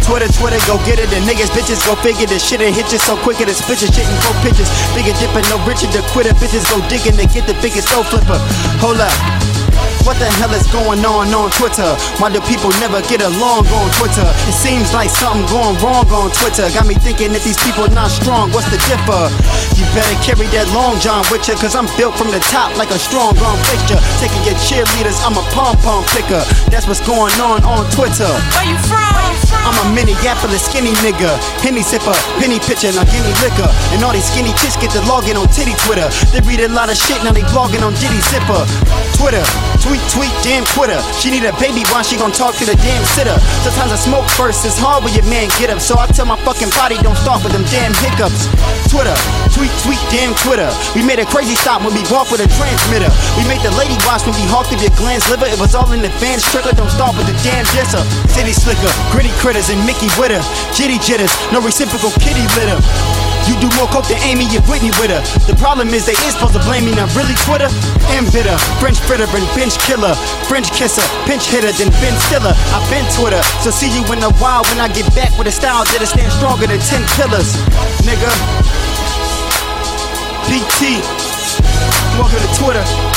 Twitter, go get it. The niggas, bitches, go figure this shit and hit you so quicker. The split your shit and go pictures. Bigger dipping, no richer, the quitter. Bitches go digging to get the biggest dough flipper. Hold up. What the hell is going on Twitter? Why do people never get along on Twitter? It seems like something going wrong on Twitter. Got me thinking that these people not strong, what's the differ? You better carry that long john with ya, cause I'm built from the top like a strong arm fixture. Taking your cheerleaders, I'm a pom-pom picker. That's what's going on Twitter. Where you from? I'm a Minneapolis skinny nigga, Henny sipper, penny pitcher, now give me liquor. And all these skinny chicks get to login on titty Twitter. They read a lot of shit, now they blogging on Diddy Zipper. Twitter, tweet, damn Twitter. She need a baby, why she gon' talk to the damn sitter? Sometimes I smoke first, it's hard when your man get up. So I tell my fucking body don't start with them damn hiccups. Twitter, tweet, damn Twitter. We made a crazy stop when we walked with a transmitter. We made the lady watch when we hawked through your gland's liver. It was all in the fans trickler, don't start with the damn disser. City slicker, gritty critters and Mickey Witter. Jitty jitters, no reciprocal kitty litter. You do more coke than Amy and Whitney with her. The problem is they is supposed to blame me, now really Twitter? And bitter, French fritter and bench killer, French kisser, pinch hitter than Ben Stiller. I've been Twitter, so see you in a while when I get back with a style that'll stand stronger than 10 pillars. Nigga, PT, welcome to Twitter.